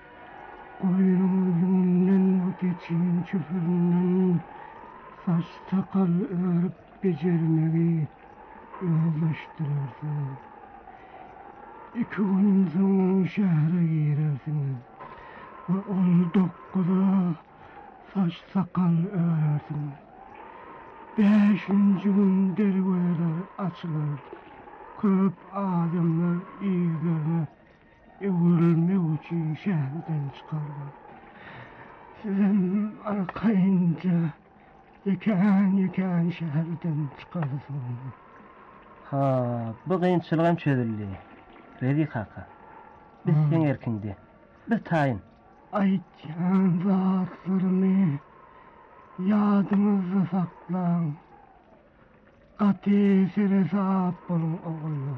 Koyunun o geçin çöpüründen saç sakal örüp becermeyi yollaştırırsın. İki gün sonra şehre girersin. Ve ol dokkuda saç sakal örersin. Beşinci gün derveler açılır. Köp adamlar iyilerine evrilmek için şehirden çıkarlar. Sizin arkayınca yeken yeken şehirden çıkarsın. Ha, bu kıyınçılığım çözüldü. Redi kaka. Biz sen erkindi. Biz tayin. Aytyan zatlarını yadınızda saklan. Katı sere sahip olun oğullar.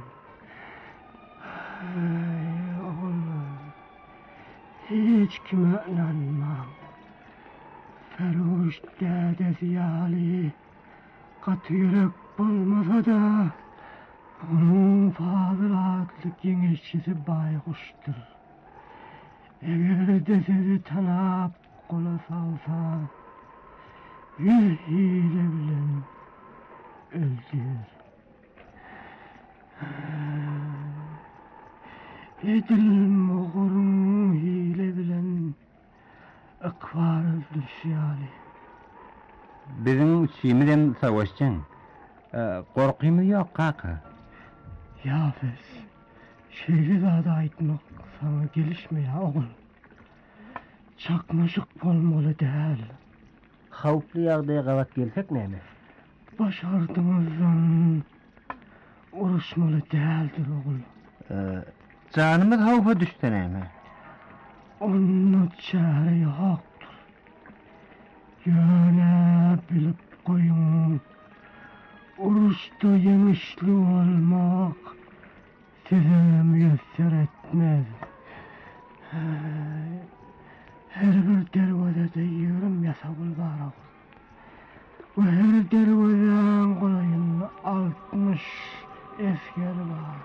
Ey oğullar, hiç kime inanmam. Feruş dede ziyali katı yürek bulmasa da onun fazilatlı genişçisi baykuştur. Eğer de sizi tanap kola salsa yüz hile bilen öldür. Edilme oğurun hile bilen akvar düşyali. Bizim üçüymüzden savaşçın. Korkuyumuz yok kaka. Yafes, Şehrizade aytmak sana gelişmeye oğul. Çakmaşık olmalı değil. Havflı yağdaya qavat gelsek neyme? Başardığımızdan uruşmalı değildir oğul. Ee, canımız havfa düştü neyme? Onun çare yoktur. Yöne bilip koyun. Uruşta yemişli olmak size müyesser etmez. Her bir dervazede yürüm yasabıl var oğul. Ve her dervazadan kolayın altmış esker var.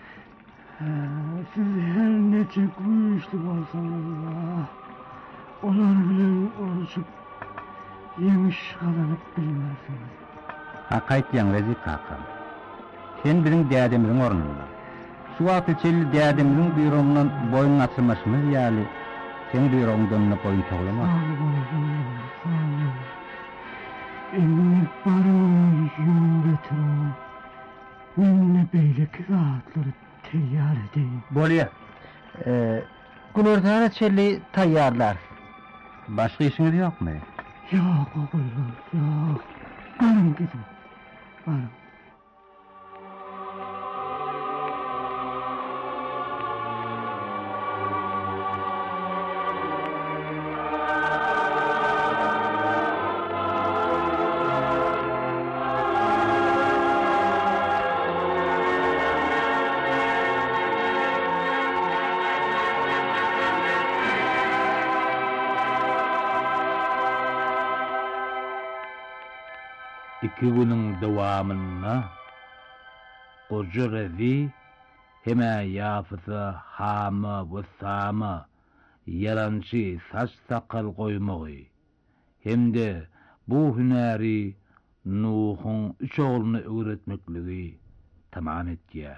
Siz her neçe güçlü olsanız da onlar bilen uruşup yemiş kazanıp bilmezsiniz. Hakaytyan Rezi kakam. Sen bizim diyademizin ornunda. Şu akılçeli diyademizin buyruğundan boyun atırmasımız yali senin buyruğundan boyun toğlama. Sağ olun, sağ olun. Emni barın yün getirin. Minne beylik zatları teyyar edeyim. Bolya. Ee, gün ortağına çelli tayyarlar. Başka işiniz yok mu? Yok oğullar, yok. Varım kızım, varım. İki günün devamına Koca Rezi heme yafısı Hamı ve Samı yalancı saç sakal koymağı hem de bu hüneri Nuh'un üç oğlunu öğretmekliği tamam etdiye.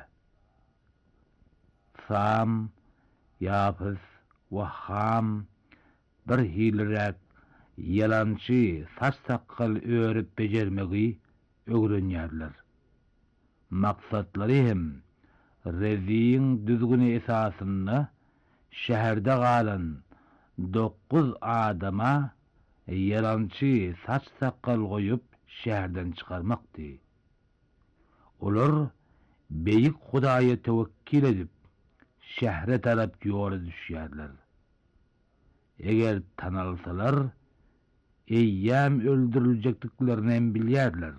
Sam, Yafız ve Ham bir hilirek, yalançı, saç sakkal öğrüp becermegi öğrenýärler. Maksatları hem reziň düzgün esasyny şäherde galan dokuz adama yalançı, saç sakkal goýup şäherden çykarmakdy. Olar beýik Hudaýa tewekkil edip şähre tarap ýola düşýärler. Eger tanalsalar, eýýäm öldüriljekliklerini hem bilýärler.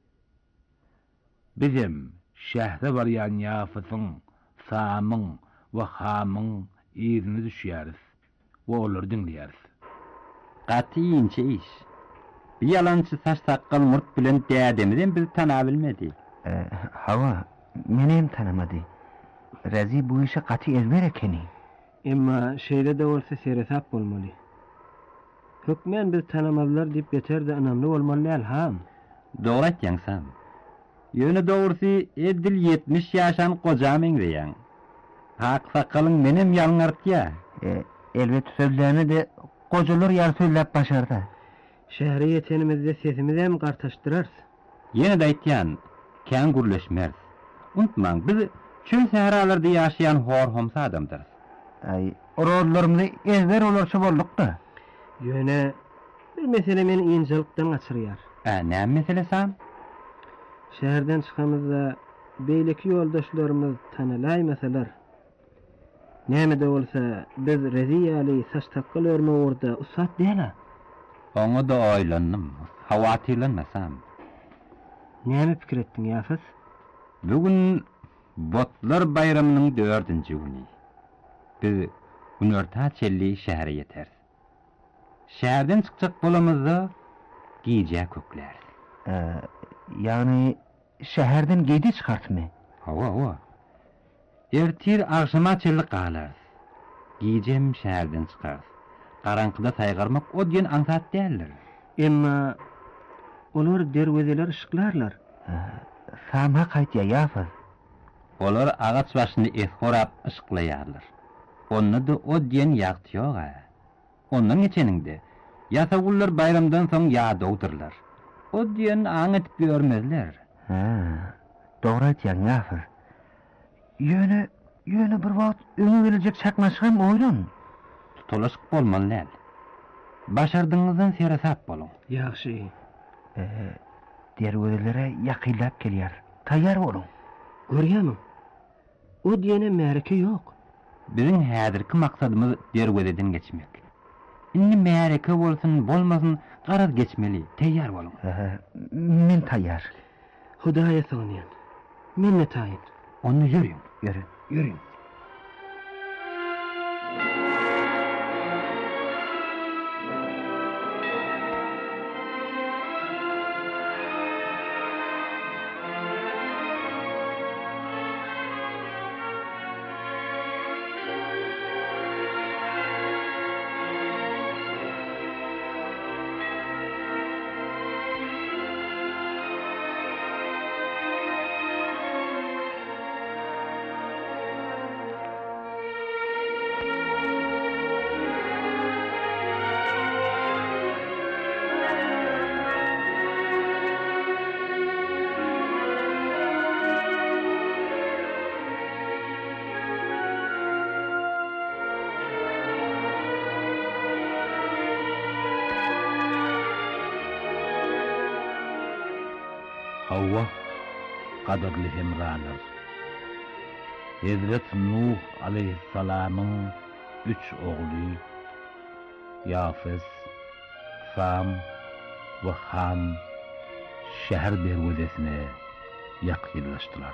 Bizim şähre barýan Ýafysyň, Samyň we Hamyň ýerine düşýäris we olary dinleýäris. Gatyynça iş. Bir yalançy saç sakkal murt bilen dädemizden biz tana bilmedi. E, Hawa, menem tanamady. Rezi bu işe gaty ezber ekeni. Emma şeýle de bolsa seresap bolmaly. Hökmen biz tanamadylar diýip beter-de anamly bolmaly ham. Dogry aýtýaňsam. Ýöne dogrusy edil yetmiş ýaşan kojam eňreýän. Hak sakalyň menem ýalňartýa. E, elbet sözlerini de kocalar ýar söýläp başardy. Şähere ýetenimizde sesimiz hem gartaşdyrar. Ýene de aýtýan, kän gürleşmez. Unutmaň, biz çöl sahralarda ýaşaýan horhomsa adamdyr. Ay, orollarymyzy ezber olarça boldukda. Ýöne bir mesele meni ýynçylykdan gaçyrýar. Ha, näme mesele sam? Şäherden çykamyzda beýleki ýoldaşlarymyz tanalaýmasalar, näme de bolsa biz reziýaly saç takkal örme orda usat diýler. Oňa da aýlanyp, hawatyrlanmasam. Näme pikir etdiň Ýafys? Bugün Botlar bayramynyň dördünji güni. Biz Günörta çelli şähere ýeter. Şäherden çykjak bolamyzda giyjä kökler. E, yani şäherden giydi çykartmy? Hawa, hawa. Ertir agşama çelli galar. Giyjem şäherden çykar. Garankyda saýgarmak o diýen aňsat däldir. Emma olar derwezeler ışyklarlar. E, Samha gaýtýa Ýafys. Olar agaç başyny eskorap ışıklaýarlar. Onna da o diýen ýagty ýok. Ondan geçeninde ýasagullar bayramdan soň ýa dowdurlar. O diýen aň etip görmezler. Ha, dogry aýtýaň Ýafys. Ýöne, ýöne bir wagt öňe gelecek çakmaşgym oýlan. Tutulaşyk bolmaly. Başardyňyzdan serasap boluň. Ýaxşy. E, derwezelere ýakylap gelýär. Taýýar boluň. Görýärmi? O diýene märke ýok. Biziň häzirki maksadymyz derwezeden geçmek. Inni märke bolsun, bolmasyn garaz geçmeli. Taýýar boluň. Men taýýar. Hudaýa soňýan. Men ne taýyn? Onu ýürüň, ýürü, ýürüň. Hawa, kadırlı hemralar. Hazret Nuh aleyhissalamın üç oğlu, Yafes, Sam ve Ham, şehir dervazesine yakınlaştılar.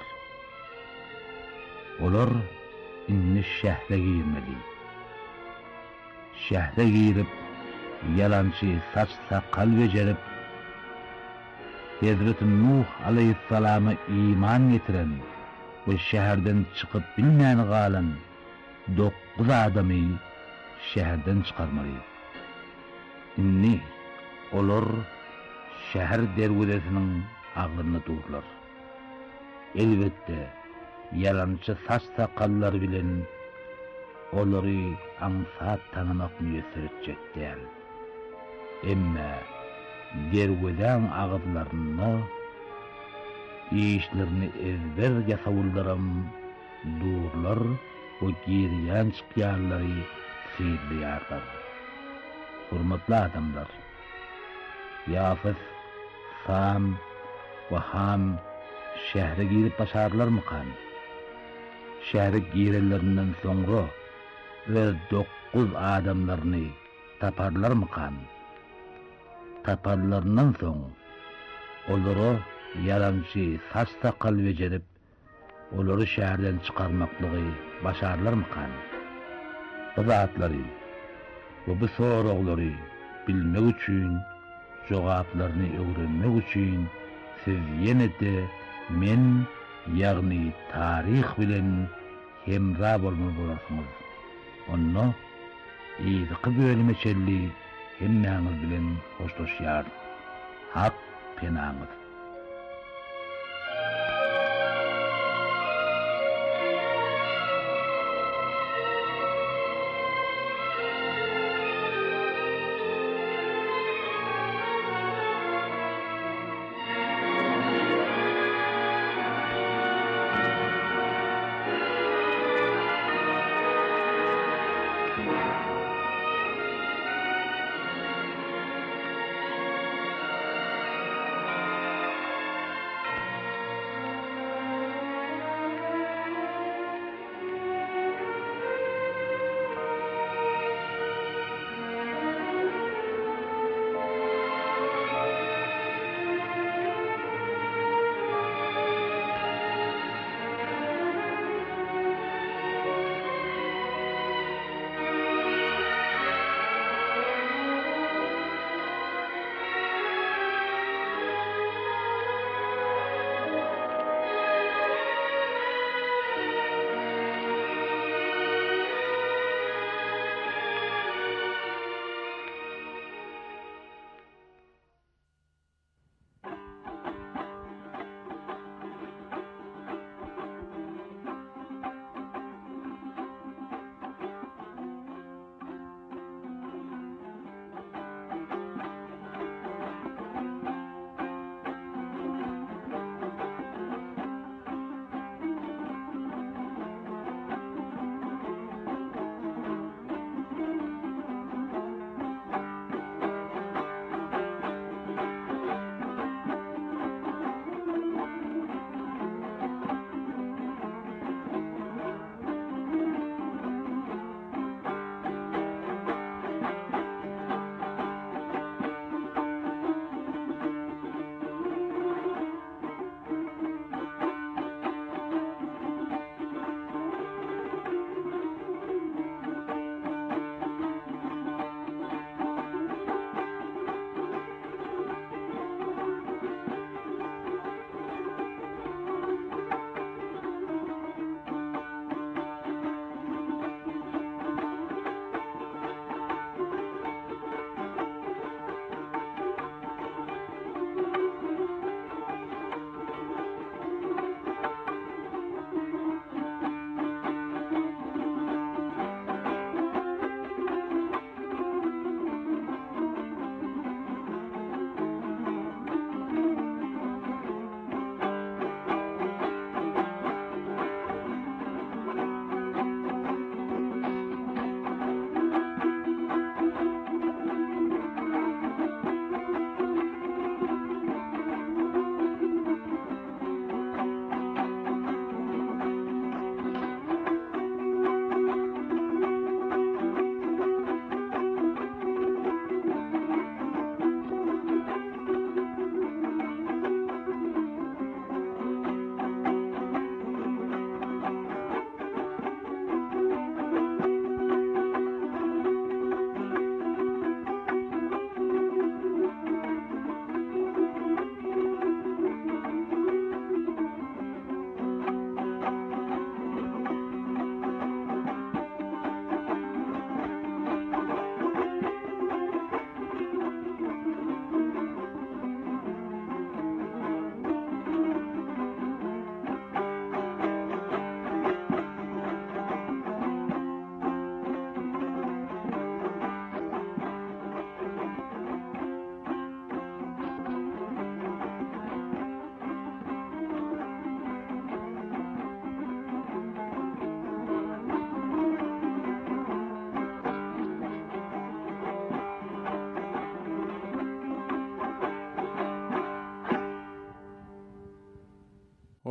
Olar inni şehre girmeli. Şehre girip, yalançı saç sakal becerip, Hazret Nuh aleyhissalama iman getiren ve şehirden çıkıp bilmeyen galan dokuz adamı şehirden çıkarmalı. Inni olar şehir dervazesinin ağlarına durlar. elbette yalançı saç sakallar bilen olary aňsat tanamak müýesser etjek däl. Emma derweden agydlaryny, işlerini ezber ýasawullaram, durlar we giriýän çykýarlary sirliýarlar. Hurmatly adamlar, Yafys, Sam we Ham şähre girip başarlarmykan? Şähre girellerinden soňra öz dokuz adamlaryny taparlarmykan? Taparlaryndan soň olary yalançy saç sakal bejerip olary şäherden çykarmaklygy başarlarmykan? Bu zatlary we bu soraglary bilmek üçin, jogaplaryny öwrenmek üçin siz ýene-de men, ýagny taryh bilen hemra bolmaly bolarsyňyz. Onu ýyky bölmeçelli hemmäňiz bilen hoşlaşýar. Hak penaňyz.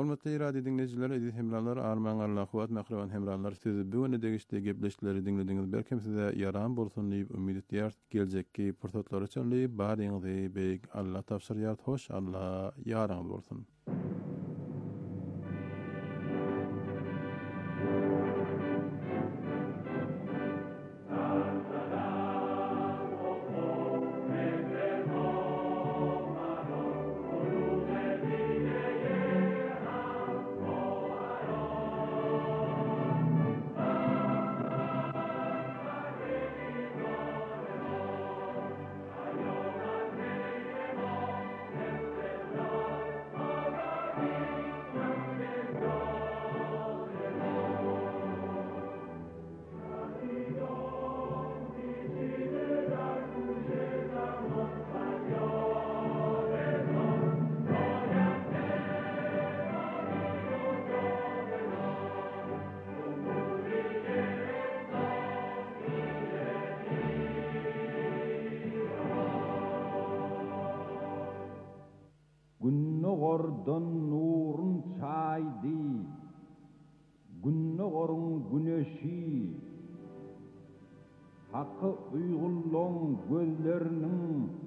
Hormatly ýa-da dinleýijiler, edil hemralar, arman Allahwat mähreban hemralar, siz bu güne degişde gepleşleri dinlediňiz. Belkem size ýaram bolsun diýip ümid etýär. Geljekki pursatlary üçin baryňyzy beýik Allah tapşyrýar. Hoş Allah ýaraňyz bolsun. Günnogordan nurun çaydi, günnogorun güneşi, hakkı uygulluğun gözlerinin